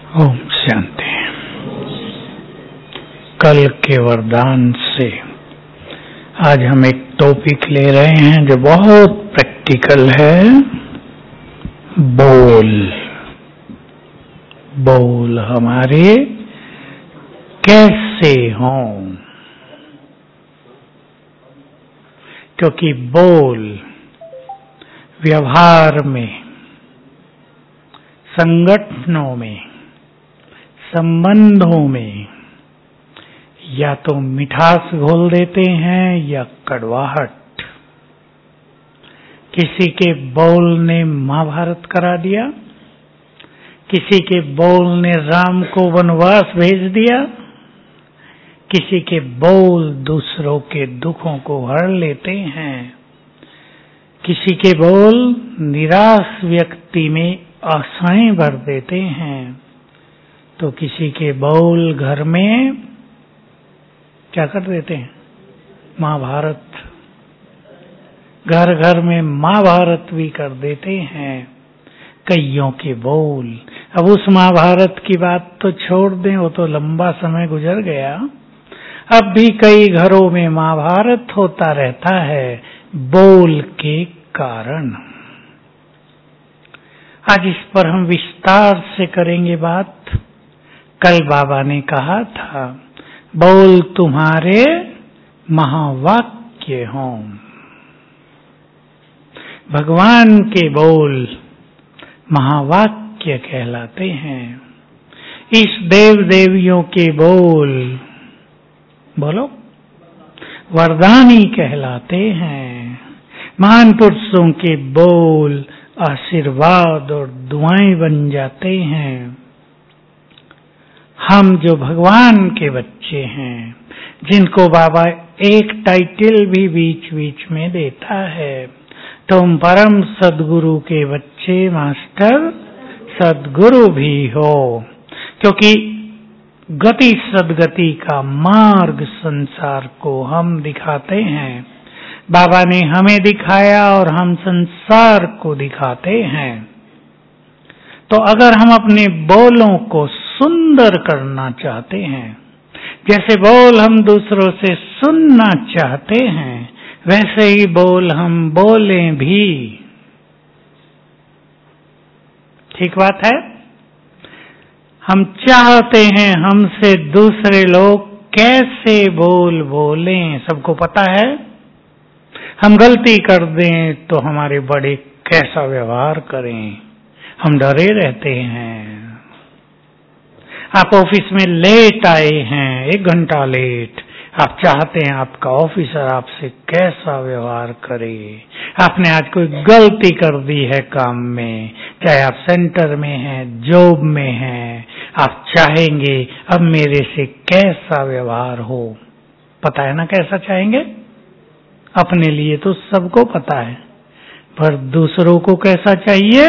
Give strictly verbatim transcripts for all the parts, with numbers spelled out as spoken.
ओम शांति। कल के वरदान से आज हम एक टॉपिक ले रहे हैं जो बहुत प्रैक्टिकल है। बोल बोल हमारे कैसे हों, क्योंकि बोल व्यवहार में, संगठनों में, संबंधों में या तो मिठास घोल देते हैं या कड़वाहट। किसी के बोल ने महाभारत करा दिया, किसी के बोल ने राम को वनवास भेज दिया, किसी के बोल दूसरों के दुखों को हर लेते हैं, किसी के बोल निराश व्यक्ति में आशाएं भर देते हैं, तो किसी के बोल घर में क्या कर देते हैं, महाभारत। घर घर में महाभारत भी कर देते हैं कईयों के बोल। अब उस महाभारत की बात तो छोड़ दें, वो तो लंबा समय गुजर गया। अब भी कई घरों में महाभारत होता रहता है बोल के कारण। आज इस पर हम विस्तार से करेंगे बात। कल बाबा ने कहा था बोल तुम्हारे महावाक्य हों। भगवान के बोल महावाक्य कहलाते हैं। इस देव देवियों के बोल बोलो वरदानी कहलाते हैं। महान पुरुषों के बोल आशीर्वाद और दुआएं बन जाते हैं। हम जो भगवान के बच्चे हैं, जिनको बाबा एक टाइटल भी बीच बीच में देता है, तुम परम सद्गुरु के बच्चे मास्टर सद्गुरु भी हो, क्योंकि गति सदगति का मार्ग संसार को हम दिखाते हैं। बाबा ने हमें दिखाया और हम संसार को दिखाते हैं। तो अगर हम अपने बोलों को सुंदर करना चाहते हैं, जैसे बोल हम दूसरों से सुनना चाहते हैं, वैसे ही बोल हम बोलें भी। ठीक बात है। हम चाहते हैं हमसे दूसरे लोग कैसे बोल बोलें, सबको पता है। हम गलती कर दें तो हमारे बड़े कैसा व्यवहार करें, हम डरे रहते हैं। आप ऑफिस में लेट आए हैं, एक घंटा लेट, आप चाहते हैं आपका ऑफिसर आपसे कैसा व्यवहार करे। आपने आज कोई गलती कर दी है काम में, चाहे आप सेंटर में हैं, जॉब में हैं, आप चाहेंगे अब मेरे से कैसा व्यवहार हो। पता है ना कैसा चाहेंगे? अपने लिए तो सबको पता है, पर दूसरों को कैसा चाहिए?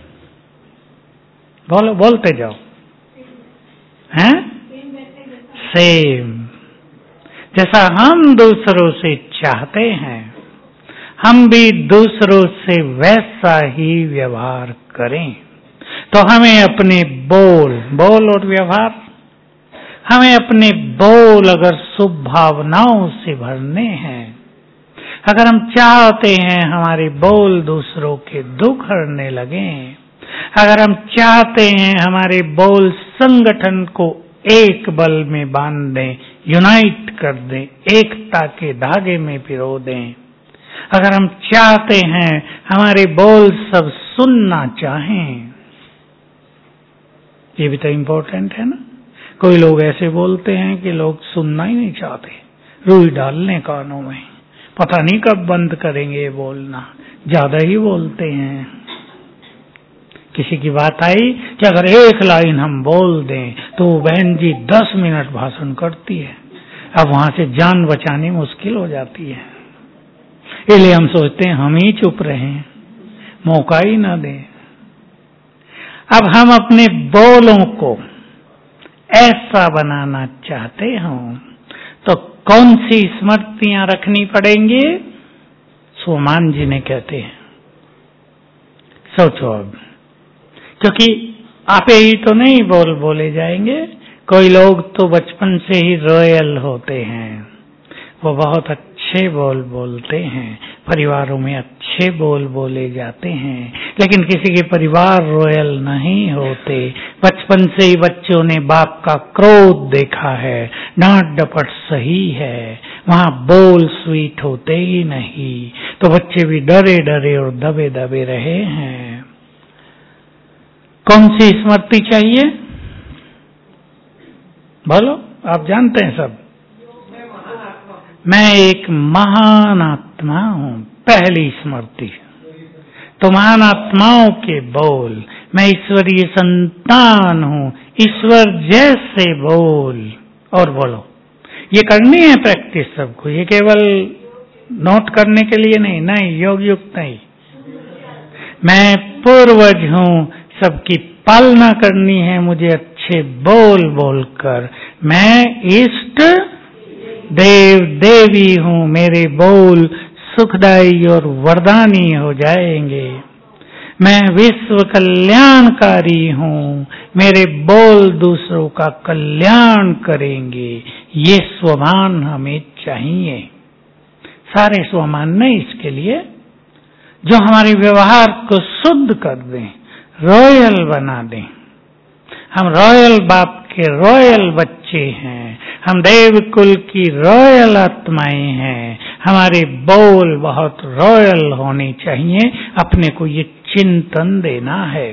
बोलो, बोलते जाओ। हैं? सेम। जैसा हम दूसरों से चाहते हैं, हम भी दूसरों से वैसा ही व्यवहार करें। तो हमें अपने बोल बोल और व्यवहार, हमें अपने बोल अगर शुभ भावनाओं से भरने हैं, अगर हम चाहते हैं हमारे बोल दूसरों के दुख हरने लगें, अगर हम चाहते हैं हमारे बोल संगठन को एक बल में बांध दें, यूनाइट कर दें, एकता के धागे में पिरो दें, अगर हम चाहते हैं हमारे बोल सब सुनना चाहें, ये भी तो इम्पोर्टेंट है ना। कोई लोग ऐसे बोलते हैं कि लोग सुनना ही नहीं चाहते, रुई डालने कानों में, पता नहीं कब बंद करेंगे बोलना, ज्यादा ही बोलते हैं। किसी की बात आई कि अगर एक लाइन हम बोल दें तो बहन जी दस मिनट भाषण करती है। अब वहां से जान बचानी मुश्किल हो जाती है, इसलिए हम सोचते हैं हम ही चुप रहें, मौका ही ना दें। अब हम अपने बोलों को ऐसा बनाना चाहते हो तो कौन सी स्मृतियां रखनी पड़ेंगी? सोमान जी ने कहते हैं, सोचो अब, क्योंकि आपे ही तो नहीं बोल बोले जाएंगे। कोई लोग तो बचपन से ही रॉयल होते हैं, वो बहुत अच्छे बोल बोलते हैं, परिवारों में अच्छे बोल बोले जाते हैं, लेकिन किसी के परिवार रॉयल नहीं होते। बचपन से ही बच्चों ने बाप का क्रोध देखा है, डांट डपट सही है, वहां बोल स्वीट होते ही नहीं, तो बच्चे भी डरे डरे और दबे दबे रहे हैं। कौन सी स्मृति चाहिए बोलो, आप जानते हैं सब। मैं एक महान आत्मा हूं, पहली स्मृति। तो महान आत्माओं के बोल, मैं ईश्वरीय संतान हूं, ईश्वर जैसे बोल। और बोलो, ये करनी है प्रैक्टिस सबको, ये केवल नोट करने के लिए नहीं, नहीं योग युक्त नहीं। मैं पूर्वज हूं, सबकी पालना करनी है मुझे अच्छे बोल बोलकर। मैं इष्ट देव देवी हूं, मेरे बोल सुखदायी और वरदानी हो जाएंगे। मैं विश्व कल्याणकारी हूं, मेरे बोल दूसरों का कल्याण करेंगे। ये स्वमान हमें चाहिए। सारे स्वमान नहीं, इसके लिए जो हमारे व्यवहार को शुद्ध कर दें, रॉयल बना दें। हम रॉयल बाप के रॉयल बच्चे हैं, हम देव कुल की रॉयल आत्माएं हैं। हमारे बोल बहुत रॉयल होने चाहिए। अपने को ये चिंतन देना है,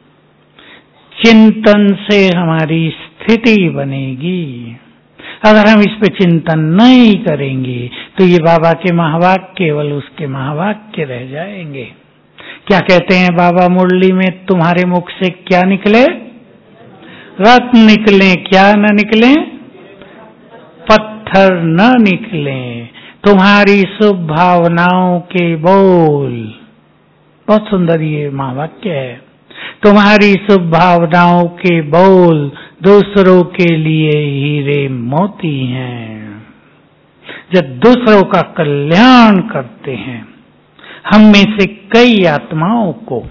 चिंतन से हमारी स्थिति बनेगी। अगर हम इस पे चिंतन नहीं करेंगे तो ये बाबा के महावाक्य केवल उसके महावाक्य रह जाएंगे। क्या कहते हैं बाबा मुरली में, तुम्हारे मुख से क्या निकले? रत्न निकले, क्या न निकले? पत्थर न निकले। तुम्हारी शुभ भावनाओं के बोल, बहुत सुंदर ये महावाक्य है। तुम्हारी शुभ भावनाओं के बोल दूसरों के लिए हीरे मोती हैं। जब दूसरों का कल्याण करते हैं, हम में से कई आत्माओं को,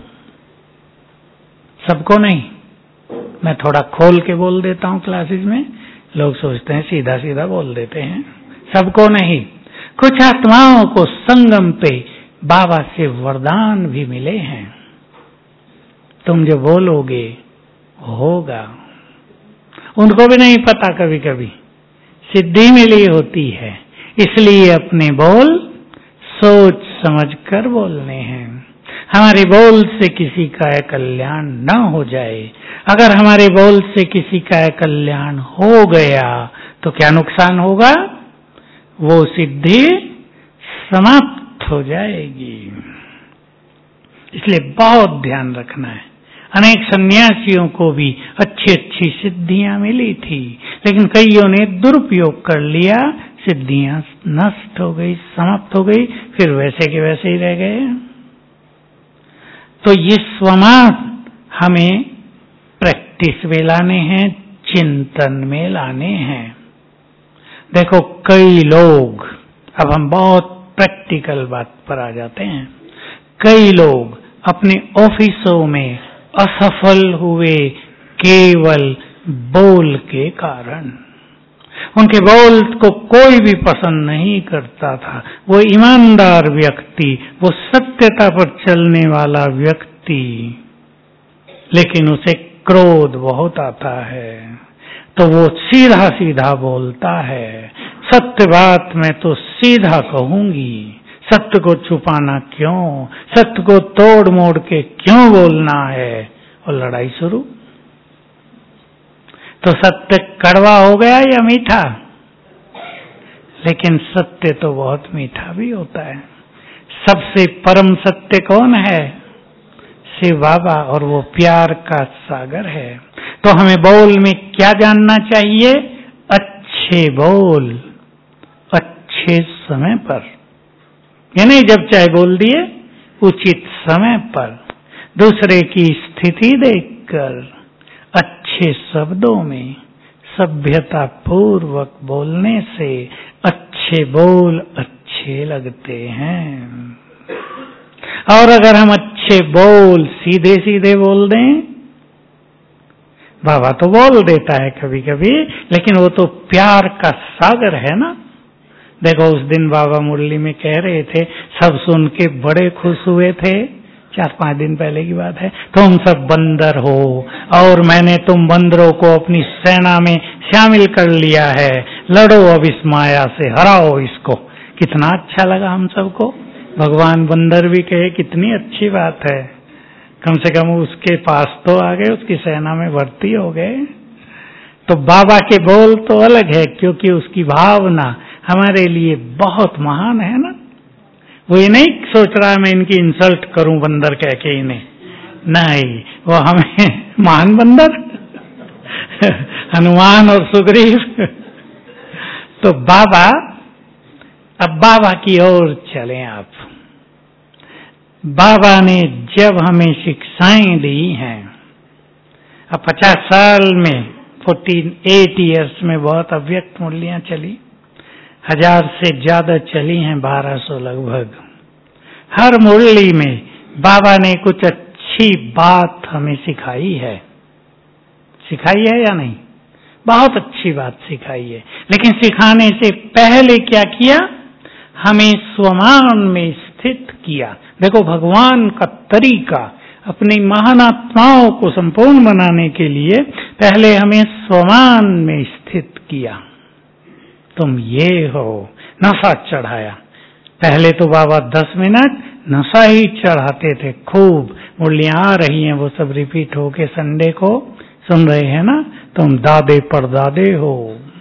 सबको नहीं, मैं थोड़ा खोल के बोल देता हूं क्लासेस में, लोग सोचते हैं सीधा सीधा बोल देते हैं। सबको नहीं, कुछ आत्माओं को संगम पे बाबा से वरदान भी मिले हैं। तुम जो बोलोगे होगा। उनको भी नहीं पता, कभी कभी सिद्धि मिली होती है, इसलिए अपने बोल सोच समझ कर बोलने हैं। हमारे बोल से किसी का कल्याण न हो जाए। अगर हमारे बोल से किसी का कल्याण हो गया तो क्या नुकसान होगा? वो सिद्धि समाप्त हो जाएगी। इसलिए बहुत ध्यान रखना है। अनेक सन्यासियों को भी अच्छी अच्छी सिद्धियां मिली थी, लेकिन कईयों ने दुरुपयोग कर लिया, सिद्धियां नष्ट हो गई, समाप्त हो गई, फिर वैसे के वैसे ही रह गए। तो ये स्वमान हमें प्रैक्टिस में लाने हैं, चिंतन में लाने हैं। देखो कई लोग, अब हम बहुत प्रैक्टिकल बात पर आ जाते हैं, कई लोग अपने ऑफिसों में असफल हुए केवल बोल के कारण। उनके बोल को कोई भी पसंद नहीं करता था। वो ईमानदार व्यक्ति, वो सत्यता पर चलने वाला व्यक्ति, लेकिन उसे क्रोध बहुत आता है, तो वो सीधा सीधा बोलता है। सत्य बात मैं तो सीधा कहूंगी, सत्य को छुपाना क्यों, सत्य को तोड़ मोड़ के क्यों बोलना है? और लड़ाई शुरू। तो सत्य कड़वा हो गया या मीठा? लेकिन सत्य तो बहुत मीठा भी होता है। सबसे परम सत्य कौन है? शिव बाबा, और वो प्यार का सागर है। तो हमें बोल में क्या जानना चाहिए? अच्छे बोल, अच्छे समय पर, ये नहीं जब चाहे बोल दिए, उचित समय पर, दूसरे की स्थिति देखकर, अच्छे शब्दों में, सभ्यता पूर्वक बोलने से अच्छे बोल अच्छे लगते हैं। और अगर हम अच्छे बोल सीधे सीधे बोल दें बाबा तो बोल देता है कभी कभी, लेकिन वो तो प्यार का सागर है ना। देखो उस दिन बाबा मुरली में कह रहे थे, सब सुन के बड़े खुश हुए थे, चार पांच दिन पहले की बात है। तुम सब बंदर हो और मैंने तुम बंदरों को अपनी सेना में शामिल कर लिया है, लड़ो अब इस माया से, हराओ इसको। कितना अच्छा लगा हम सबको। भगवान बंदर भी कहे, कितनी अच्छी बात है, कम से कम उसके पास तो आ गए, उसकी सेना में भर्ती हो गए। तो बाबा के बोल तो अलग है, क्योंकि उसकी भावना हमारे लिए बहुत महान है ना। वो ये नहीं सोच रहा है मैं इनकी इंसल्ट करूं बंदर कह के इन्हें, नहीं, वो हमें महान बंदर हनुमान और सुग्रीव। तो बाबा, अब बाबा की ओर चलें आप। बाबा ने जब हमें शिक्षाएं दी हैं, अब पचास साल में, फोर्टीन एट ईयर्स में बहुत अव्यक्त मुरलियां चली, हजार से ज्यादा चली हैं, बारह सौ लगभग। हर मुरली में बाबा ने कुछ अच्छी बात हमें सिखाई है। सिखाई है या नहीं? बहुत अच्छी बात सिखाई है। लेकिन सिखाने से पहले क्या किया? हमें स्वमान में स्थित किया। देखो भगवान का तरीका अपनी महान आत्माओं को संपूर्ण बनाने के लिए पहले हमें स्वमान में स्थित किया। तुम ये हो, नशा चढ़ाया। पहले तो बाबा दस मिनट नशा ही चढ़ाते थे खूब। मुरलियां आ रही हैं, वो सब रिपीट होके संडे को सुन रहे हैं ना। तुम दादे परदादे हो,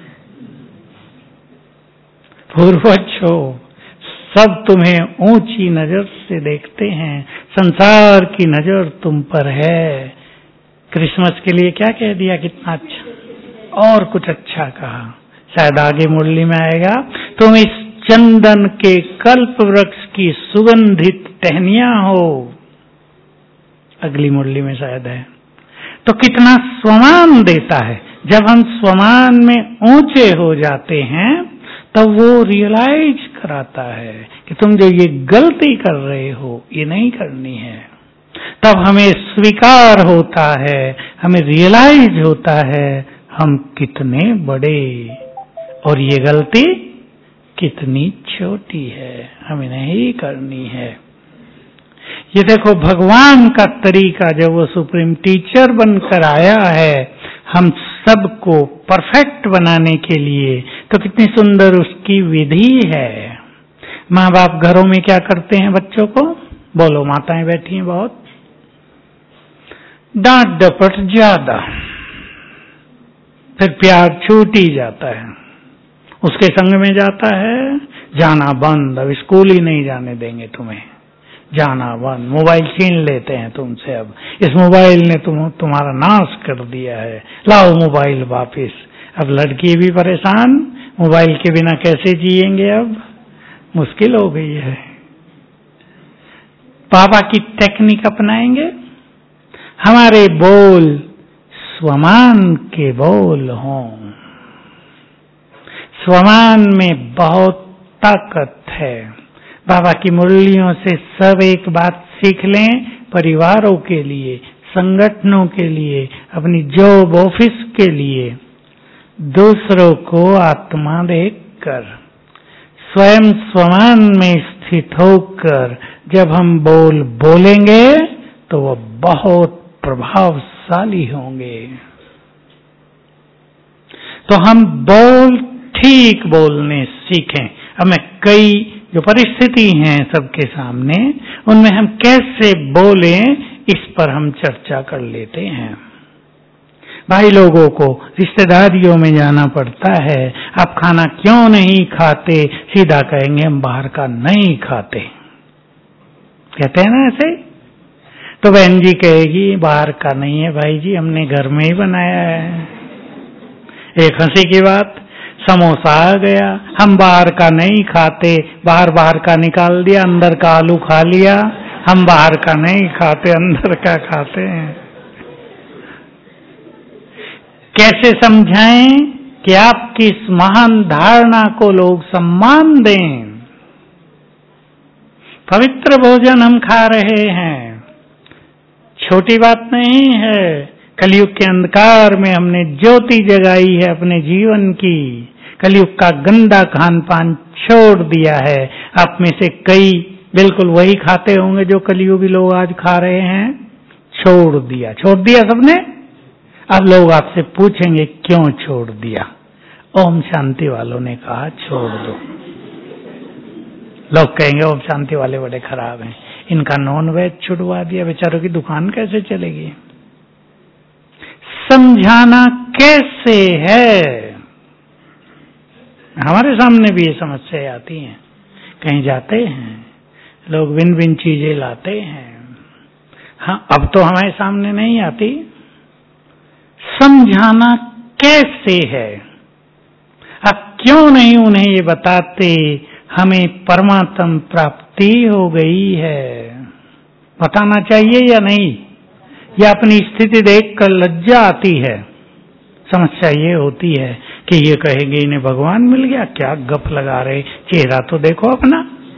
पूर्वज हो, सब तुम्हें ऊंची नजर से देखते हैं, संसार की नजर तुम पर है। क्रिसमस के लिए क्या कह दिया, कितना अच्छा, और कुछ अच्छा कहा, शायद आगे मुरली में आएगा। तुम इस चंदन के कल्प वृक्ष की सुगंधित टहनियां हो, अगली मुरली में शायद है। तो कितना स्वमान देता है। जब हम स्वमान में ऊंचे हो जाते हैं तब वो रियलाइज कराता है कि तुम जो ये गलती कर रहे हो ये नहीं करनी है। तब हमें स्वीकार होता है, हमें रियलाइज होता है हम कितने बड़े और ये गलती कितनी छोटी है, हमें नहीं करनी है। ये देखो भगवान का तरीका, जब वो सुप्रीम टीचर बनकर आया है हम सबको परफेक्ट बनाने के लिए, तो कितनी सुंदर उसकी विधि है। माँ बाप घरों में क्या करते हैं बच्चों को? बोलो, माताएं बैठी हैं बहुत, डांट डपट ज्यादा, फिर प्यार छूट ही जाता है। उसके संग में जाता है, जाना बंद, अब स्कूल ही नहीं जाने देंगे तुम्हें, जाना बंद, मोबाइल छीन लेते हैं तुमसे, अब इस मोबाइल ने तुम तुम्हारा नाश कर दिया है, लाओ मोबाइल वापिस। अब लड़की भी परेशान, मोबाइल के बिना कैसे जिएंगे, अब मुश्किल हो गई है। पापा की टेक्निक अपनाएंगे, हमारे बोल स्वमान के बोल हों। स्वमान में बहुत ताकत है। बाबा की मुरलियों से सब एक बात सीख लें, परिवारों के लिए, संगठनों के लिए, अपनी जॉब ऑफिस के लिए, दूसरों को आत्मा देखकर, स्वयं स्वमान में स्थित होकर जब हम बोल बोलेंगे तो वो बहुत प्रभावशाली होंगे। तो हम बोल ठीक बोलने सीखें। अब मैं कई जो परिस्थिति हैं सबके सामने, उनमें हम कैसे बोलें इस पर हम चर्चा कर लेते हैं। भाई लोगों को रिश्तेदारियों में जाना पड़ता है, आप खाना क्यों नहीं खाते, सीधा कहेंगे हम बाहर का नहीं खाते, कहते हैं ना ऐसे। तो बहन जी कहेगी बाहर का नहीं है भाई जी, हमने घर में ही बनाया है। एक हंसी की बात, समोसा आ गया, हम बाहर का नहीं खाते, बाहर बाहर का निकाल दिया, अंदर का आलू खा लिया, हम बाहर का नहीं खाते, अंदर का खाते हैं। कैसे समझाएं कि आपकी इस महान धारणा को लोग सम्मान दें। पवित्र भोजन हम खा रहे हैं, छोटी बात नहीं है। कलयुग के अंधकार में हमने ज्योति जगाई है अपने जीवन की। कलयुग का गंदा खान पान छोड़ दिया है। आप में से कई बिल्कुल वही खाते होंगे जो कलयुगी लोग आज खा रहे हैं। छोड़ दिया, छोड़ दिया सबने। अब लोग आपसे पूछेंगे क्यों छोड़ दिया? ओम शांति वालों ने कहा छोड़ दो। लोग कहेंगे ओम शांति वाले बड़े खराब हैं, इनका नॉन वेज छुड़वा दिया, बेचारों की दुकान कैसे चलेगी? समझाना कैसे है? हमारे सामने भी ये समस्याएं आती हैं। कहीं जाते हैं लोग भिन्न भिन्न चीजें लाते हैं। हाँ, अब तो हमारे सामने नहीं आती। समझाना कैसे है? अब क्यों नहीं उन्हें ये बताते हमें परमात्म प्राप्ति हो गई है? बताना चाहिए या नहीं? या अपनी स्थिति देखकर लज्जा आती है? समस्या ये होती है कि ये कहेंगे इन्हें भगवान मिल गया, क्या गप लगा रहे, चेहरा तो देखो अपना।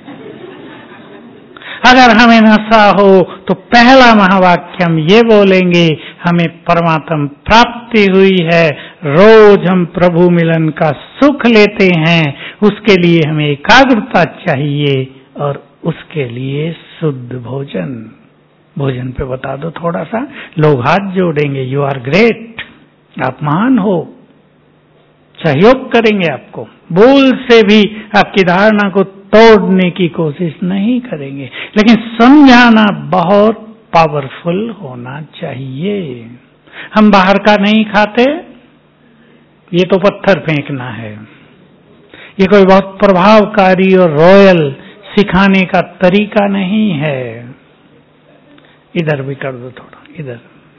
अगर हमें नशा हो तो पहला महावाक्य हम ये बोलेंगे, हमें परमात्म प्राप्ति हुई है, रोज हम प्रभु मिलन का सुख लेते हैं, उसके लिए हमें एकाग्रता चाहिए और उसके लिए शुद्ध भोजन। भोजन पे बता दो थोड़ा सा, लोग हाथ जोड़ेंगे, यू आर ग्रेट, आप महान हो, सहयोग करेंगे आपको, बोल से भी आपकी धारणा को तोड़ने की कोशिश नहीं करेंगे। लेकिन समझाना बहुत पावरफुल होना चाहिए। हम बाहर का नहीं खाते, ये तो पत्थर फेंकना है। ये कोई बहुत प्रभावकारी और रॉयल सिखाने का तरीका नहीं है। इधर भी कर दो थोड़ा, इधर।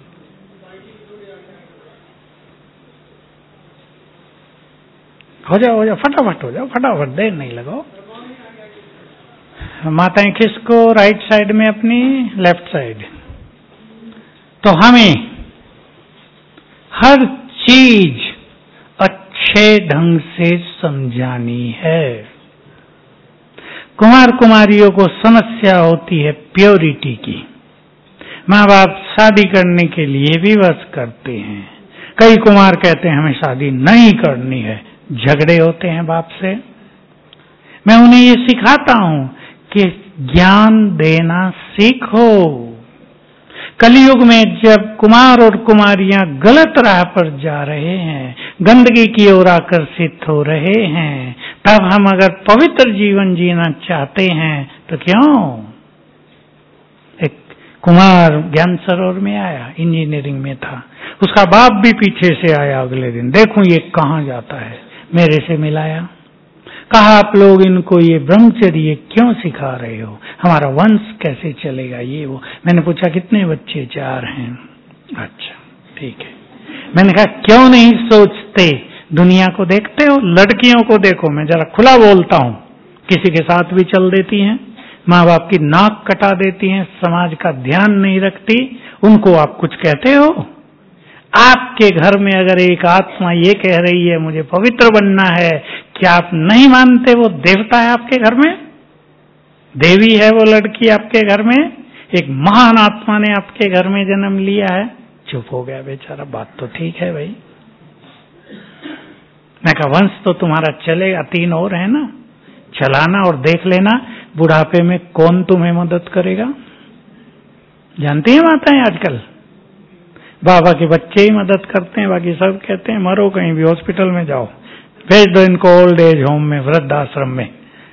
हो जाओ हो जाओ, फटाफट हो जाओ, फटाफट, देर नहीं लगाओ। माताएं खिसको राइट साइड में अपनी, लेफ्ट साइड। तो हमें हर चीज अच्छे ढंग से समझानी है। कुमार कुमारियों को समस्या होती है प्योरिटी की। माँ बाप शादी करने के लिए विवश करते हैं। कई कुमार कहते हैं हमें शादी नहीं करनी है, झगड़े होते हैं बाप से। मैं उन्हें ये सिखाता हूं कि ज्ञान देना सीखो। कलयुग में जब कुमार और कुमारियां गलत राह पर जा रहे हैं, गंदगी की ओर आकर्षित हो रहे हैं, तब हम अगर पवित्र जीवन जीना चाहते हैं तो क्यों? एक कुमार ज्ञान सरोवर में आया, इंजीनियरिंग में था, उसका बाप भी पीछे से आया अगले दिन, देखूं ये कहाँ जाता है, मेरे से मिलाया, कहा आप लोग इनको ये ब्रह्मचर्य क्यों सिखा रहे हो, हमारा वंश कैसे चलेगा, ये वो। मैंने पूछा कितने बच्चे? चार हैं। अच्छा ठीक है। मैंने कहा क्यों नहीं सोचते, दुनिया को देखते हो, लड़कियों को देखो, मैं जरा खुला बोलता हूँ, किसी के साथ भी चल देती हैं, माँ बाप की नाक कटा देती हैं, समाज का ध्यान नहीं रखती, उनको आप कुछ कहते हो? आपके घर में अगर एक आत्मा ये कह रही है मुझे पवित्र बनना है, क्या आप नहीं मानते वो देवता है आपके घर में, देवी है वो लड़की आपके घर में, एक महान आत्मा ने आपके घर में जन्म लिया है? चुप हो गया बेचारा। बात तो ठीक है भाई। मैं कहा वंश तो तुम्हारा चलेगा, तीन और है ना, चलाना और देख लेना बुढ़ापे में कौन तुम्हें मदद करेगा। जानती हैं माताएं आजकल बाबा के बच्चे ही मदद करते हैं, बाकी सब कहते हैं मरो कहीं भी, हॉस्पिटल में जाओ, भेज दो इनको ओल्ड एज होम में, वृद्धाश्रम में।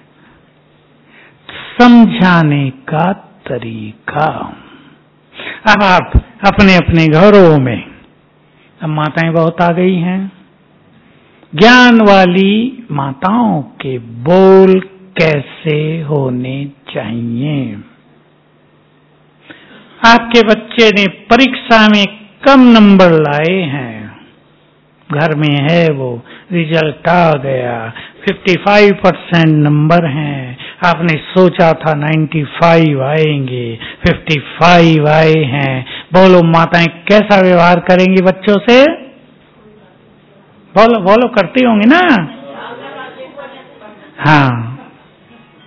समझाने का तरीका। अब आप अपने अपने घरों में, अब माताएं बहुत आ गई हैं, ज्ञान वाली माताओं के बोल कैसे होने चाहिए। आपके बच्चे ने परीक्षा में कम नंबर लाए हैं, घर में है वो, रिजल्ट आ गया, पचपन परसेंट नंबर हैं, आपने सोचा था पचानवे आएंगे, पचपन आए हैं। बोलो माताएं कैसा व्यवहार करेंगी बच्चों से? बोलो बोलो, करती होंगी ना? हाँ।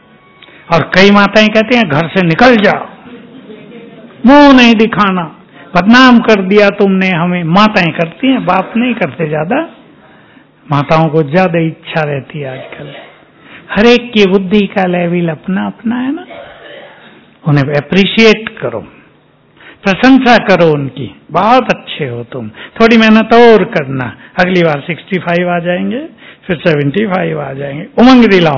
और कई माताएं कहती हैं घर से निकल जाओ, मुंह नहीं दिखाना, बदनाम कर दिया तुमने हमें। माताएं करती हैं, बाप नहीं करते ज्यादा। माताओं को ज्यादा इच्छा रहती है आजकल। हर एक की बुद्धि का लेवल अपना अपना है ना। उन्हें अप्रिशिएट करो, प्रशंसा करो उनकी, बहुत अच्छे हो तुम, थोड़ी मेहनत और करना, अगली बार सिक्सटी फाइव आ जाएंगे, फिर सेवेंटी फाइव आ जाएंगे। उमंग दिलाओ।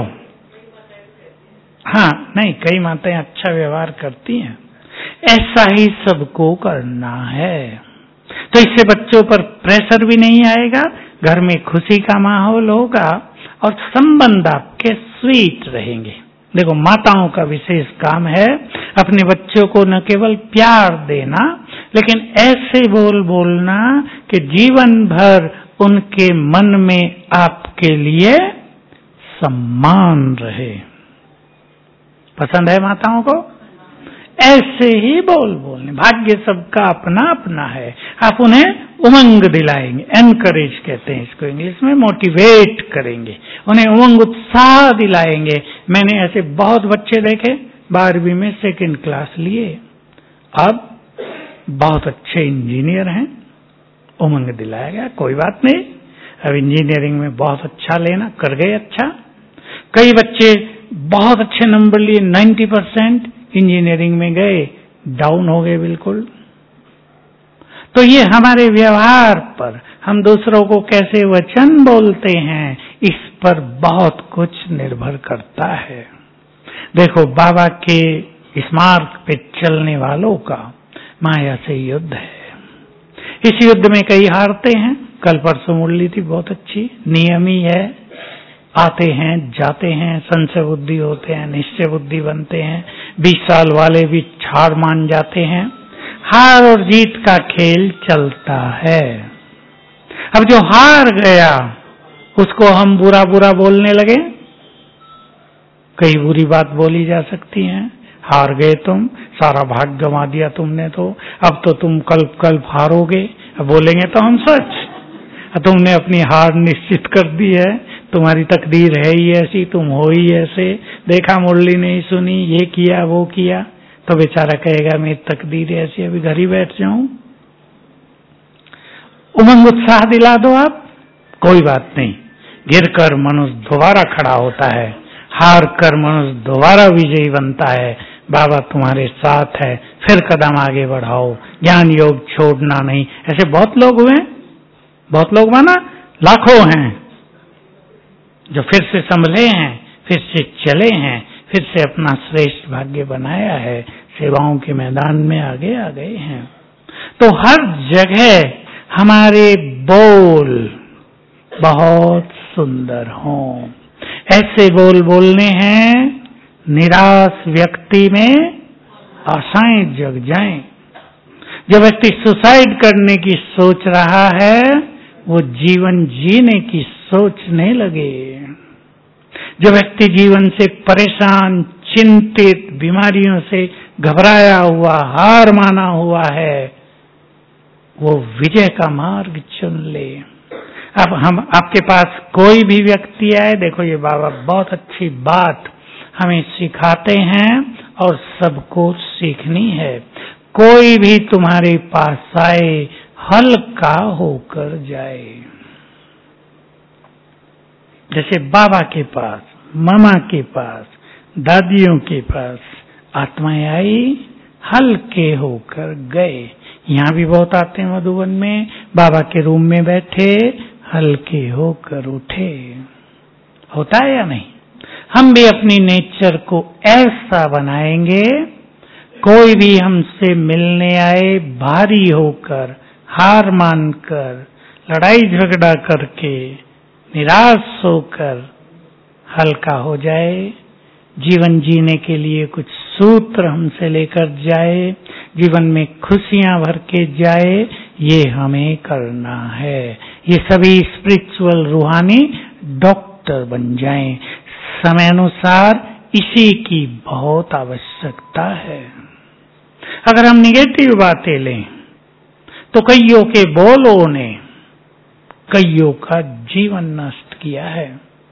हाँ, नहीं, कई माताएं अच्छा व्यवहार करती हैं। ऐसा ही सबको करना है, तो इससे बच्चों पर प्रेशर भी नहीं आएगा, घर में खुशी का माहौल होगा और संबंध आपके स्वीट रहेंगे। देखो, माताओं का विशेष काम है अपने बच्चों को न केवल प्यार देना, लेकिन ऐसे बोल बोलना कि जीवन भर उनके मन में आपके लिए सम्मान रहे। पसंद है माताओं को? ऐसे ही बोल बोलने। भाग्य सबका अपना अपना है। आप उन्हें उमंग दिलाएंगे, एनकरेज कहते हैं इसको इंग्लिश में, मोटिवेट करेंगे, उन्हें उमंग उत्साह दिलाएंगे। मैंने ऐसे बहुत बच्चे देखे, बारहवीं में सेकंड क्लास लिए, अब बहुत अच्छे इंजीनियर हैं। उमंग दिलाया गया, कोई बात नहीं, अब इंजीनियरिंग में बहुत अच्छा लेना, कर गए अच्छा। कई बच्चे बहुत अच्छे नंबर लिए, नब्बे परसेंट, इंजीनियरिंग में गए, डाउन हो गए बिल्कुल। तो ये हमारे व्यवहार पर, हम दूसरों को कैसे वचन बोलते हैं, इस पर बहुत कुछ निर्भर करता है। देखो, बाबा के इस मार्ग पे चलने वालों का माया से युद्ध है। इस युद्ध में कई हारते हैं। कल परसों मुरली थी बहुत अच्छी, नियम ही है, आते हैं जाते हैं, संशय बुद्धि होते हैं, निश्चय बुद्धि बनते हैं। बीस साल वाले भी हार मान जाते हैं। हार और जीत का खेल चलता है। अब जो हार गया उसको हम बुरा बुरा बोलने लगे, कई बुरी बात बोली जा सकती है। हार गए तुम, सारा भाग गंवा दिया तुमने, तो अब तो तुम कल कल हारोगे। अब बोलेंगे तो हम सच, तुमने अपनी हार निश्चित कर दी है, तुम्हारी तकदीर है ही ऐसी, तुम हो ही ऐसे, देखा मुरली नहीं सुनी, ये किया वो किया, तो बेचारा कहेगा मेरी तकदीर ऐसी, अभी घर ही बैठ जाऊं। उमंग उत्साह दिला दो आप, कोई बात नहीं, गिरकर मनुष्य दोबारा खड़ा होता है, हार कर मनुष्य दोबारा विजयी बनता है। बाबा तुम्हारे साथ है, फिर कदम आगे बढ़ाओ, ज्ञान योग छोड़ना नहीं। ऐसे बहुत लोग हुए, बहुत लोग माना लाखों हैं जो फिर से संभले हैं, फिर से चले हैं, फिर से अपना श्रेष्ठ भाग्य बनाया है, सेवाओं के मैदान में आगे आ गए हैं। तो हर जगह हमारे बोल बहुत सुंदर हों। ऐसे बोल बोलने हैं निराश व्यक्ति में आशाएं जग जाएं। जो व्यक्ति सुसाइड करने की सोच रहा है वो जीवन जीने की सोचने लगे। जो व्यक्ति जीवन से परेशान, चिंतित, बीमारियों से घबराया हुआ, हार माना हुआ है, वो विजय का मार्ग चुन ले। अब हम आपके पास कोई भी व्यक्ति आए, देखो ये बाबा बहुत अच्छी बात हमें सिखाते हैं और सबको सीखनी है। कोई भी तुम्हारे पास आए, हल्का होकर जाए। जैसे बाबा के पास, मामा के पास, दादियों के पास आत्माएं आई, हल्के होकर गए। यहाँ भी बहुत आते हैं मधुबन में, बाबा के रूम में बैठे, हल्के होकर उठे। होता है या नहीं? हम भी अपनी नेचर को ऐसा बनाएंगे, कोई भी हमसे मिलने आए भारी होकर, हार मानकर, लड़ाई झगड़ा करके, निराश होकर हल्का हो जाए, जीवन जीने के लिए कुछ सूत्र हमसे लेकर जाए, जीवन में खुशियां भर के जाए, ये हमें करना है। ये सभी स्पिरिचुअल रूहानी डॉक्टर बन जाएं। समय अनुसार इसी की बहुत आवश्यकता है। अगर हम निगेटिव बातें लें तो कईयों के बोलों ने कईयों का जीवन नष्ट किया है।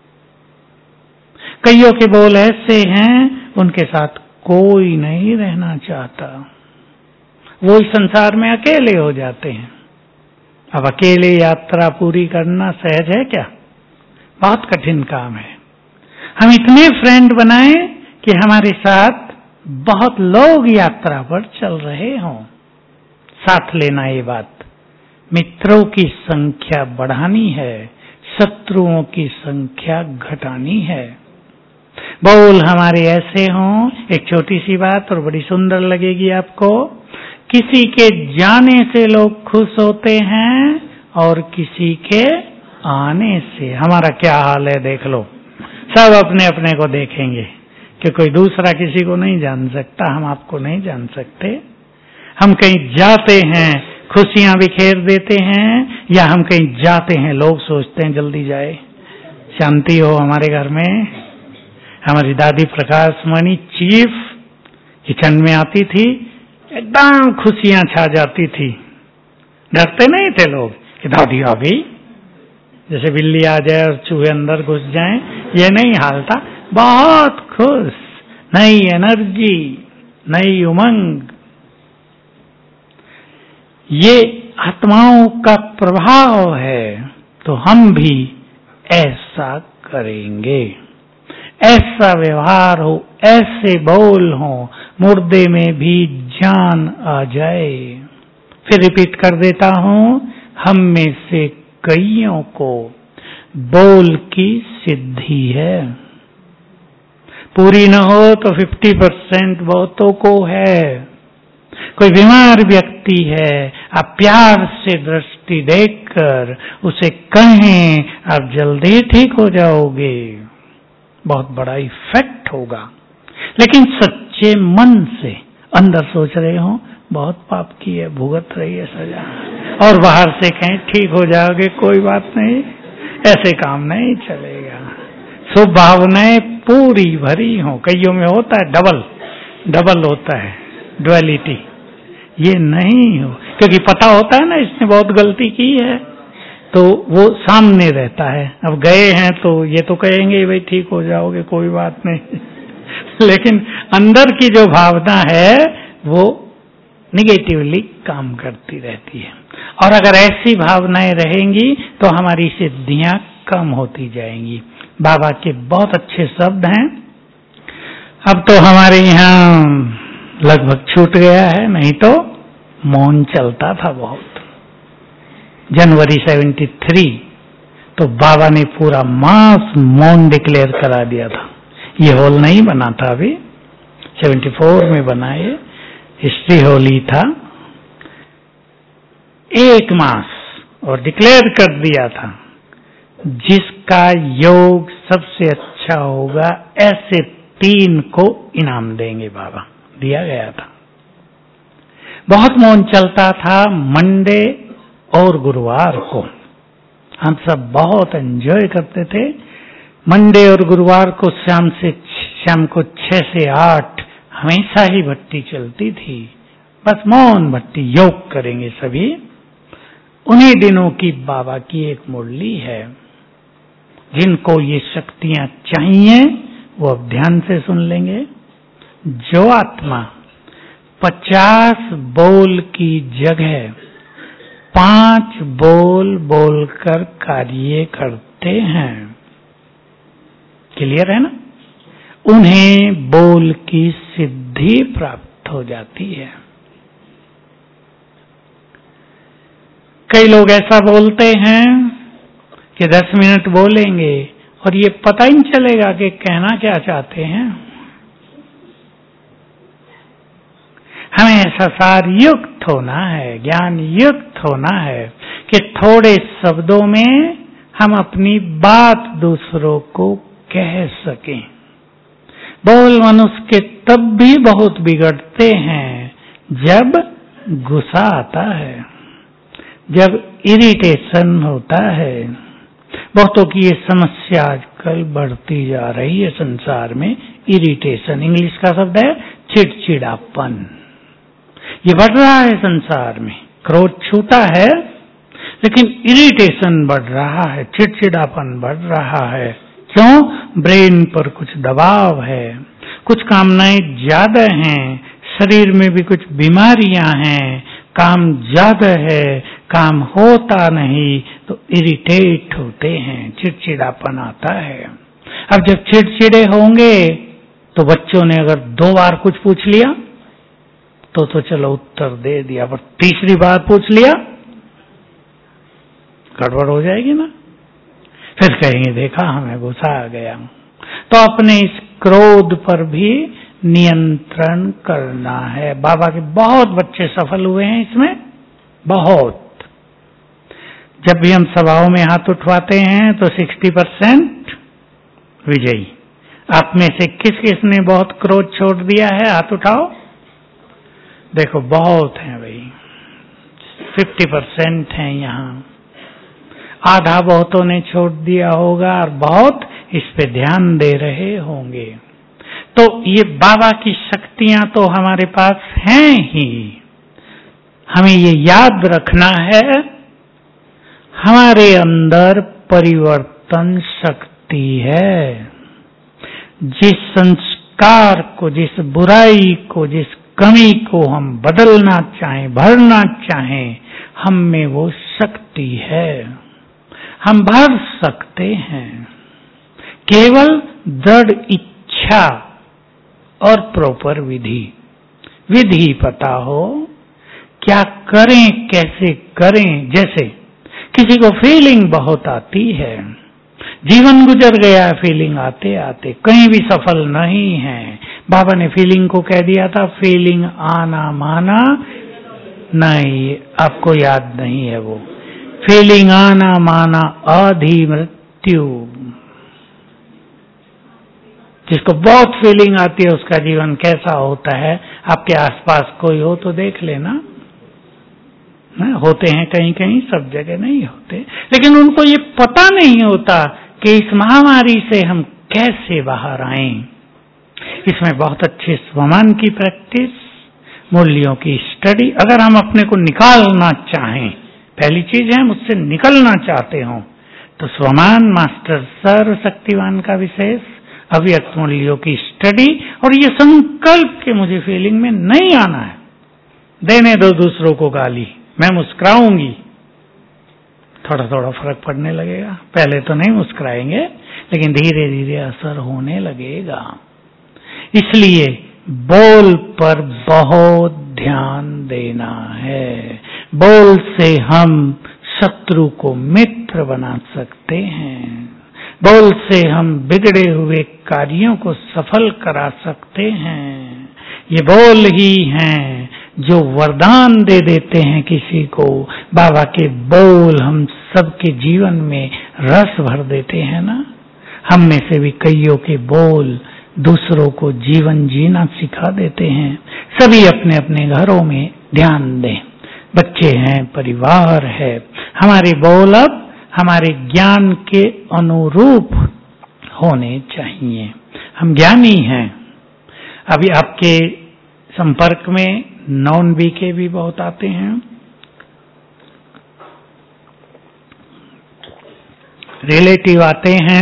कईयों के बोल ऐसे हैं उनके साथ कोई नहीं रहना चाहता। वो इस संसार में अकेले हो जाते हैं। अब अकेले यात्रा पूरी करना सहज है क्या? बहुत कठिन काम है। हम इतने फ्रेंड बनाएं कि हमारे साथ बहुत लोग यात्रा पर चल रहे हों। साथ लेना ये बात, मित्रों की संख्या बढ़ानी है, शत्रुओं की संख्या घटानी है। बोल हमारे ऐसे हों, एक छोटी सी बात और बड़ी सुंदर लगेगी आपको। किसी के जाने से लोग खुश होते हैं और किसी के आने से। हमारा क्या हाल है देख लो। सब अपने अपने को देखेंगे कि कोई दूसरा किसी को नहीं जान सकता, हम आपको नहीं जान सकते। हम कहीं जाते हैं खुशियां बिखेर देते हैं, या हम कहीं जाते हैं लोग सोचते हैं जल्दी जाए, शांति हो हमारे घर में। हमारी दादी प्रकाश मणि चीफ किचन में आती थी, एकदम खुशियां छा जाती थी। डरते नहीं थे लोग कि दादी आ गई, जैसे बिल्ली आ जाए और चूहे अंदर घुस जाएं, ये नहीं हाल था। बहुत खुश, नई एनर्जी, नई उमंग। ये आत्माओं का प्रभाव है, तो हम भी ऐसा करेंगे। ऐसा व्यवहार हो, ऐसे बोल हो, मुर्दे में भी जान आ जाए। फिर रिपीट कर देता हूं, हम में से कईयों को बोल की सिद्धि है। पूरी न हो तो पचास परसेंट बहुतों को है। कोई बीमार व्यक्ति है, आप प्यार से दृष्टि देखकर उसे कहें आप जल्दी ठीक हो जाओगे, बहुत बड़ा इफेक्ट होगा। लेकिन सच्चे मन से अंदर सोच रहे हो बहुत पाप की है, भुगत रही है सजा, और बाहर से कहें ठीक हो जाओगे कोई बात नहीं, ऐसे काम नहीं चलेगा। शुभ भावनाएं पूरी भरी हो। कईयों में होता है डबल डबल होता है, ड्युअलिटी। ये नहीं हो, क्योंकि पता होता है ना इसने बहुत गलती की है, तो वो सामने रहता है। अब गए हैं तो ये तो कहेंगे भाई ठीक हो जाओगे कोई बात नहीं लेकिन अंदर की जो भावना है वो निगेटिवली काम करती रहती है। और अगर ऐसी भावनाएं रहेंगी तो हमारी सिद्धियां कम होती जाएंगी। बाबा के बहुत अच्छे शब्द हैं। अब तो हमारे यहाँ लगभग छूट गया है, नहीं तो मौन चलता था बहुत। जनवरी तिहत्तर तो बाबा ने पूरा मास मौन डिक्लेयर करा दिया था। ये हॉल नहीं बना था, अभी चौहत्तर में बना, ये हिस्ट्री हॉल ही था। एक मास और डिक्लेयर कर दिया था, जिसका योग सबसे अच्छा होगा ऐसे तीन को इनाम देंगे बाबा। दिया गया था। बहुत मौन चलता था मंडे और गुरुवार को। हम सब बहुत एंजॉय करते थे। मंडे और गुरुवार को शाम से शाम को छह से आठ हमेशा ही भट्टी चलती थी। बस मौन भट्टी, योग करेंगे सभी। उन्हीं दिनों की बाबा की एक मुरली है। जिनको ये शक्तियां चाहिए वो अब ध्यान से सुन लेंगे। जो आत्मा पचास बोल की जगह पांच बोल बोलकर कार्य करते हैं, क्लियर है ना, उन्हें बोल की सिद्धि प्राप्त हो जाती है। कई लोग ऐसा बोलते हैं कि दस मिनट बोलेंगे और ये पता ही नहीं चलेगा कि कहना क्या चाहते हैं। हमें ऐसा सार युक्त होना है, ज्ञान युक्त होना है कि थोड़े शब्दों में हम अपनी बात दूसरों को कह सकें। बोल मनुष्य के तब भी बहुत बिगड़ते हैं जब गुस्सा आता है, जब इरिटेशन होता है। बहुतों की ये समस्या आजकल बढ़ती जा रही है संसार में। इरिटेशन इंग्लिश का शब्द है चिड़चिड़ापन। ये बढ़ रहा है संसार में। क्रोध छूटा है लेकिन इरिटेशन बढ़ रहा है, चिड़चिड़ापन बढ़ रहा है। क्यों? ब्रेन पर कुछ दबाव है, कुछ कामनाएं ज्यादा हैं, शरीर में भी कुछ बीमारियां हैं, काम ज्यादा है, काम होता नहीं, तो इरिटेट होते हैं, चिड़चिड़ापन आता है। अब जब चिड़चिड़े होंगे तो बच्चों ने अगर दो बार कुछ पूछ लिया तो तो चलो उत्तर दे दिया, पर तीसरी बार पूछ लिया गड़बड़ हो जाएगी ना। फिर कहेंगे देखा हमें गुस्सा आ गया। तो अपने इस क्रोध पर भी नियंत्रण करना है। बाबा के बहुत बच्चे सफल हुए हैं इसमें, बहुत। जब भी हम सभाओं में हाथ उठवाते हैं तो साठ परसेंट विजयी। आप में से किस किस ने बहुत क्रोध छोड़ दिया है? हाथ उठाओ। देखो बहुत हैं भाई, पचास परसेंट हैं यहाँ। आधा बहुतों ने छोड़ दिया होगा और बहुत इस पे ध्यान दे रहे होंगे। तो ये बाबा की शक्तियां तो हमारे पास हैं ही। हमें ये याद रखना है, हमारे अंदर परिवर्तन शक्ति है। जिस संस्कार को, जिस बुराई को, जिस कमी को हम बदलना चाहें, भरना चाहें, हम में वो शक्ति है। हम भर सकते हैं, केवल दृढ़ इच्छा और प्रॉपर विधि। विधि पता हो, क्या करें, कैसे करें। जैसे किसी को फीलिंग बहुत आती है, जीवन गुजर गया फीलिंग आते आते, कहीं भी सफल नहीं है। बाबा ने फीलिंग को कह दिया था, फीलिंग आना माना नहीं, आपको याद नहीं है वो। फीलिंग आना माना आधी मृत्यु। जिसको बहुत फीलिंग आती है उसका जीवन कैसा होता है, आपके आसपास कोई हो तो देख लेना। होते हैं कहीं कहीं, सब जगह नहीं होते, लेकिन उनको ये पता नहीं होता कि इस महामारी से हम कैसे बाहर आएं। इसमें बहुत अच्छे स्वमान की प्रैक्टिस, मूल्यों की स्टडी। अगर हम अपने को निकालना चाहें, पहली चीज है मुझसे निकलना चाहते हो, तो स्वमान, मास्टर सर्व शक्तिवान का विशेष, अव्यक्त मूल्यों की स्टडी, और ये संकल्प कि मुझे फीलिंग में नहीं आना है। देने दो दूसरों को गाली, मैं मुस्कुराऊंगी, थोड़ा थोड़ा फर्क पड़ने लगेगा। पहले तो नहीं मुस्कुराएंगे, लेकिन धीरे धीरे असर होने लगेगा। इसलिए बोल पर बहुत ध्यान देना है। बोल से हम शत्रु को मित्र बना सकते हैं। बोल से हम बिगड़े हुए कार्यों को सफल करा सकते हैं। ये बोल ही हैं जो वरदान दे देते हैं किसी को। बाबा के बोल हम सबके जीवन में रस भर देते हैं ना। हम में से भी कईयों के बोल दूसरों को जीवन जीना सिखा देते हैं। सभी अपने अपने घरों में ध्यान दें। बच्चे हैं, परिवार है, हमारे बोल अब हमारे ज्ञान के अनुरूप होने चाहिए। हम ज्ञानी हैं। अभी आपके संपर्क में नॉन बीके भी बहुत आते हैं। रिलेटिव आते हैं।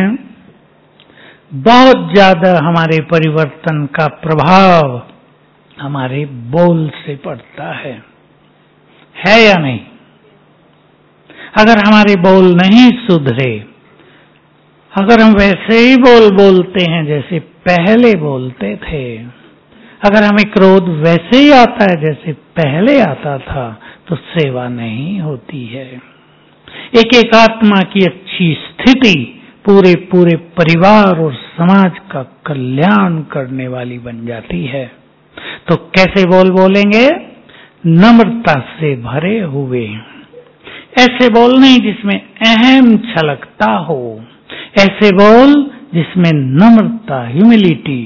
बहुत ज्यादा हमारे परिवर्तन का प्रभाव हमारे बोल से पड़ता है है या नहीं? अगर हमारे बोल नहीं सुधरे, अगर हम वैसे ही बोल बोलते हैं जैसे पहले बोलते थे, अगर हमें क्रोध वैसे ही आता है जैसे पहले आता था, तो सेवा नहीं होती है। एक एक आत्मा की अच्छी स्थिति पूरे पूरे परिवार और समाज का कल्याण करने वाली बन जाती है। तो कैसे बोल बोलेंगे? नम्रता से भरे हुए। ऐसे बोल नहीं जिसमें अहम छलकता हो, ऐसे बोल जिसमें नम्रता, ह्यूमिलिटी,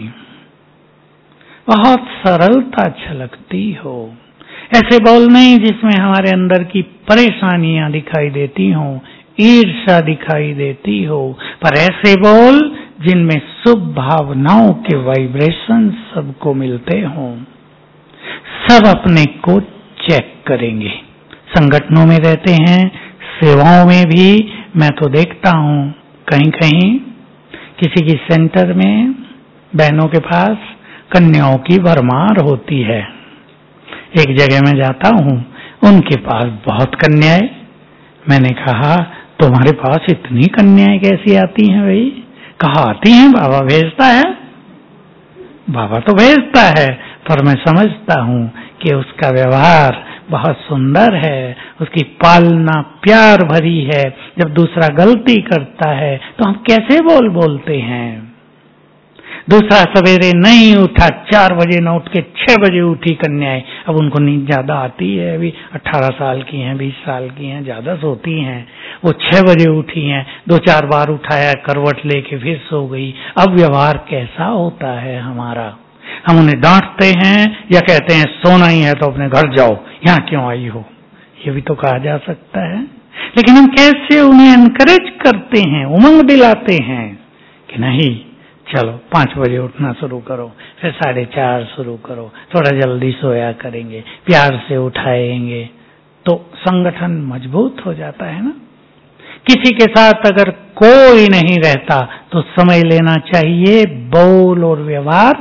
बहुत सरलता छलकती हो। ऐसे बोल नहीं जिसमें हमारे अंदर की परेशानियां दिखाई देती हों, ईर्ष्या दिखाई देती हो, पर ऐसे बोल जिनमें शुभ भावनाओं के वाइब्रेशन सबको मिलते हों। सब अपने को चेक करेंगे। संगठनों में रहते हैं, सेवाओं में भी मैं तो देखता हूं, कहीं कहीं किसी की सेंटर में बहनों के पास कन्याओं की भरमार होती है। एक जगह में जाता हूँ, उनके पास बहुत कन्याएं। मैंने कहा तुम्हारे पास इतनी कन्याएं कैसी आती हैं भाई? कहा आती हैं, बाबा भेजता है। बाबा तो भेजता है, पर मैं समझता हूँ कि उसका व्यवहार बहुत सुंदर है, उसकी पालना प्यार भरी है। जब दूसरा गलती करता है तो हम कैसे बोल बोलते हैं। दूसरा सवेरे नहीं उठा, चार बजे न उठ के छह बजे उठी कन्याएं, अब उनको नींद ज्यादा आती है, अभी अठारह साल की हैं, बीस साल की हैं, ज्यादा सोती हैं। वो छह बजे उठी हैं, दो चार बार उठाया, करवट लेके फिर सो गई। अब व्यवहार कैसा होता है हमारा? हम उन्हें डांटते हैं या कहते हैं सोना ही है तो अपने घर जाओ, यहाँ क्यों आई हो? ये भी तो कहा जा सकता है। लेकिन हम कैसे उन्हें एनकरेज करते हैं, उमंग दिलाते हैं कि नहीं चलो पांच बजे उठना शुरू करो, फिर साढ़े चार शुरू करो, थोड़ा जल्दी सोया करेंगे, प्यार से उठाएंगे, तो संगठन मजबूत हो जाता है ना। किसी के साथ अगर कोई नहीं रहता तो समय लेना चाहिए। बोल और व्यवहार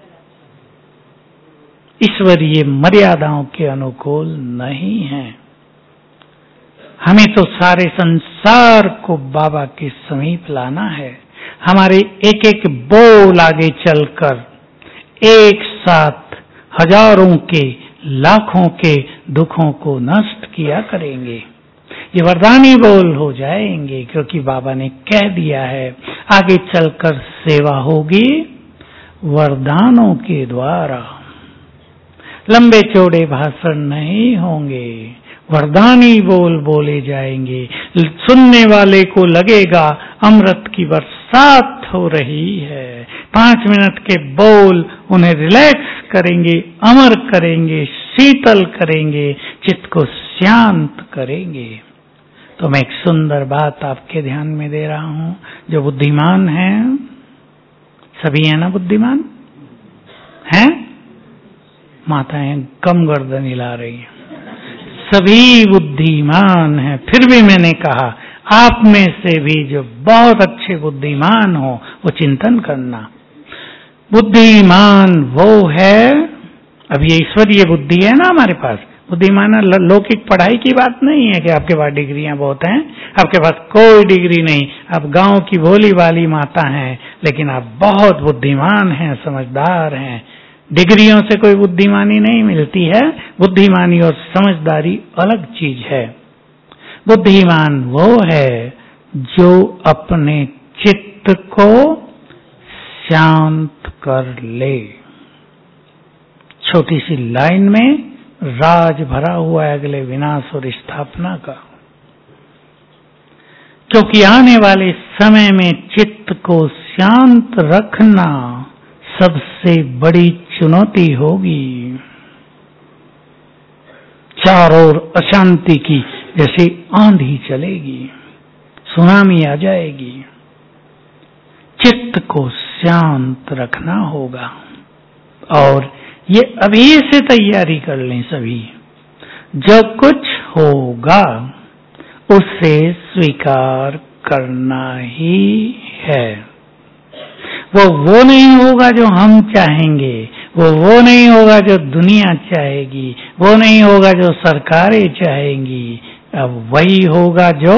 ईश्वरीय मर्यादाओं के अनुकूल नहीं है। हमें तो सारे संसार को बाबा के समीप लाना है। हमारे एक एक बोल आगे चलकर एक साथ हजारों के, लाखों के दुखों को नष्ट किया करेंगे। ये वरदानी बोल हो जाएंगे, क्योंकि बाबा ने कह दिया है आगे चलकर सेवा होगी वरदानों के द्वारा। लंबे चौड़े भाषण नहीं होंगे, वरदानी बोल बोले जाएंगे। सुनने वाले को लगेगा अमृत की बरसात हो रही है। पांच मिनट के बोल उन्हें रिलैक्स करेंगे, अमर करेंगे, शीतल करेंगे, चित्त को शांत करेंगे। तो मैं एक सुंदर बात आपके ध्यान में दे रहा हूं। जो बुद्धिमान हैं, सभी है ना बुद्धिमान? हैं? माताएं कम गर्दन हिला रही हैं। सभी बुद्धिमान हैं। फिर भी मैंने कहा आप में से भी जो बहुत अच्छे बुद्धिमान हो वो चिंतन करना। बुद्धिमान वो है, अब ये ईश्वरीय बुद्धि है ना हमारे पास। बुद्धिमान लौकिक पढ़ाई की बात नहीं है कि आपके पास डिग्रियां बहुत हैं, आपके पास कोई डिग्री नहीं, आप गांव की भोली वाली माता हैं, लेकिन आप बहुत बुद्धिमान हैं, समझदार हैं। डिग्रियों से कोई बुद्धिमानी नहीं मिलती है। बुद्धिमानी और समझदारी अलग चीज है। बुद्धिमान वो है जो अपने चित्त को शांत कर ले। छोटी सी लाइन में राज भरा हुआ है अगले विनाश और स्थापना का। क्योंकि आने वाले समय में चित्त को शांत रखना सबसे बड़ी चुनौती होगी। चारों ओर अशांति की जैसे आंधी चलेगी, सुनामी आ जाएगी। चित्त को शांत रखना होगा और ये अभी से तैयारी कर लें सभी। जो कुछ होगा उसे स्वीकार करना ही है। वो वो नहीं होगा जो हम चाहेंगे, वो वो नहीं होगा जो दुनिया चाहेगी, वो नहीं होगा जो सरकारें चाहेंगी। अब वही होगा जो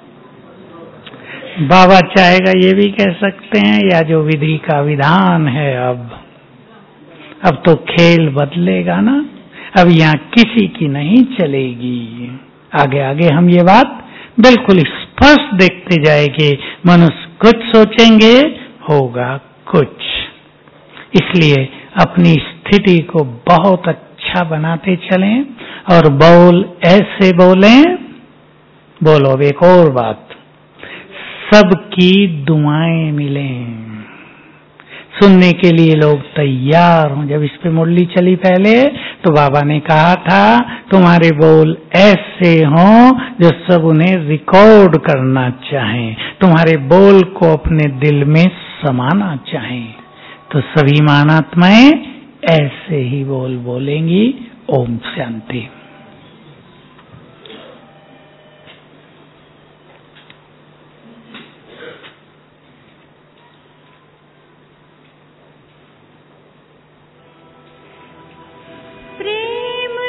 बाबा चाहेगा, ये भी कह सकते हैं, या जो विधि का विधान है। अब अब तो खेल बदलेगा ना। अब यहाँ किसी की नहीं चलेगी। आगे आगे हम ये बात बिल्कुल स्पष्ट देखते जाएंगे। मनुष्य कुछ सोचेंगे, होगा कुछ। इसलिए अपनी स्थिति को बहुत अच्छा बनाते चलें और बोल ऐसे बोलें। बोलो अब एक और बात, सबकी दुआएं मिलें। सुनने के लिए लोग तैयार हों। जब इस पे मुरली चली पहले तो बाबा ने कहा था तुम्हारे बोल ऐसे हों जो सब उन्हें रिकॉर्ड करना चाहें, तुम्हारे बोल को अपने दिल में समाना चाहें। तो सभी मानात्माएं ऐसे ही बोल बोलेंगी। ओम शांति। प्रेम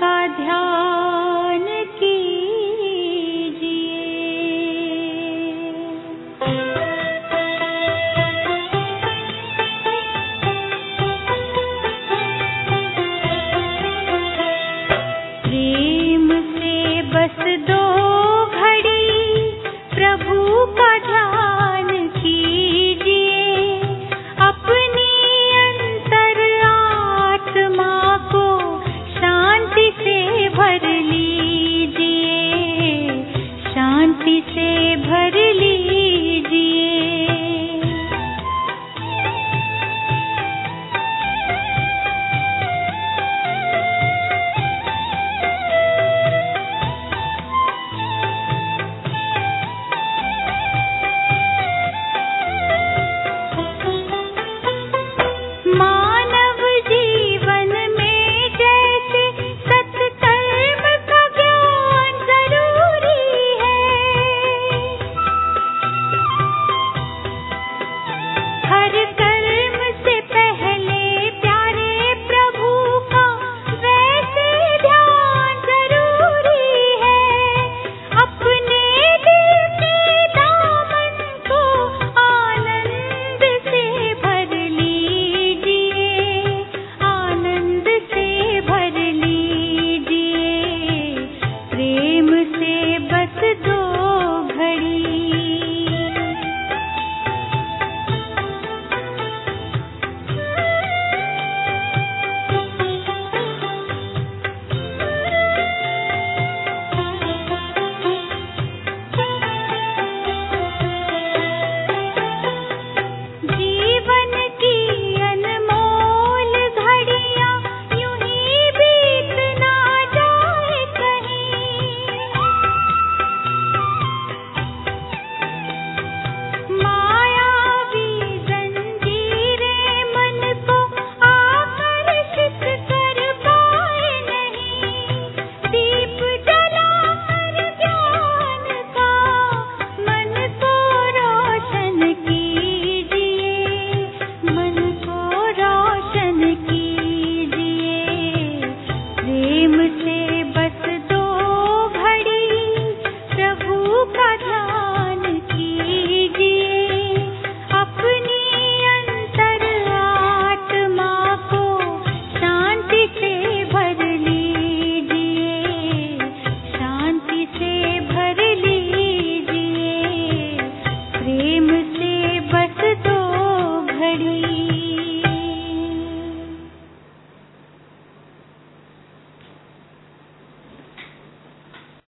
का ध्यान प्रेम से बस दो घड़ी प्रभु का ध्यान कीजिए, अपनी अंतर आत्मा को शांति से भर लीजिए।